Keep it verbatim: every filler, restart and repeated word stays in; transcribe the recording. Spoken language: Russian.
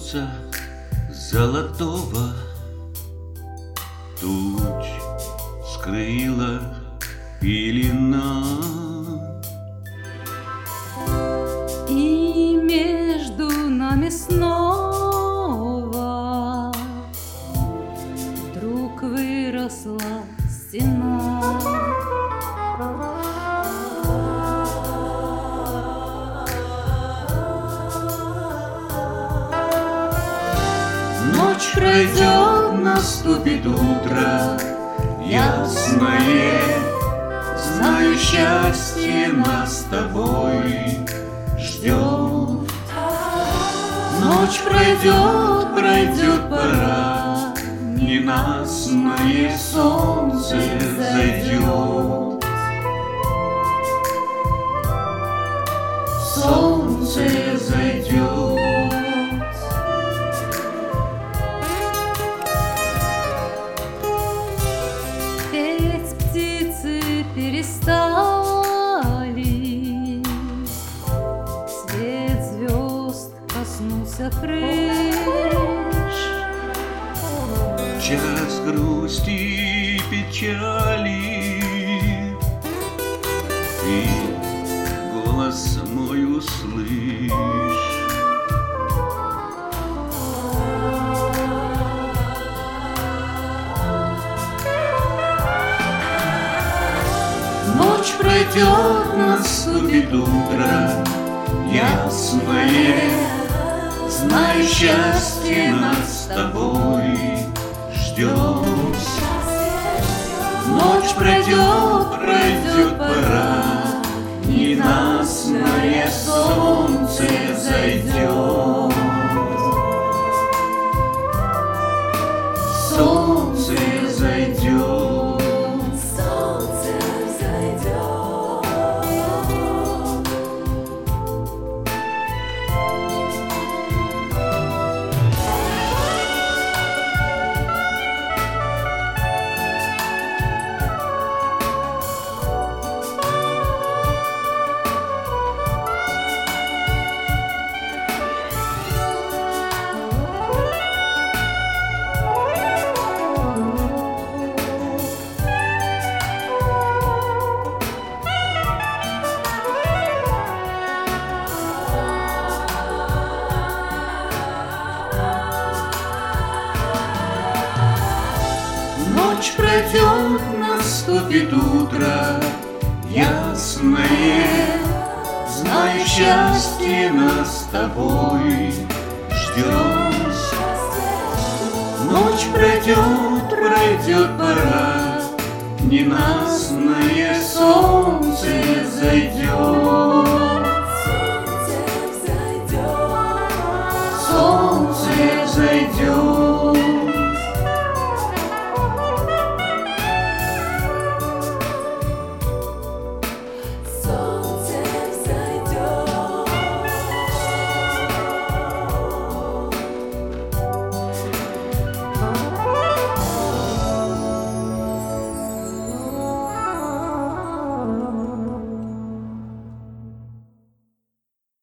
солнца золотого туч скрыла пелена, и между нами снова вдруг выросла стена. Ночь пройдет, наступит утро ясное, знаю, счастье нас с тобой ждет. Ночь пройдет, пройдет пора, ненастное солнце зайдет. Солнце зайдет. Петь птицы перестали, свет звезд коснулся крыш. Час грусти и печали, ты голос мой услышь. Ночь пройдет, наступит утро ясное, знаю, счастье нас с тобой ждет. Ночь пройдет, пройдет пора, ненастное солнце зайдет. Солнце зайдет. Ночь пройдет, наступит утро ясное, знаю, счастье нас с тобой ждет. Ночь пройдет, пройдет пора, ненастное солнце зайдет.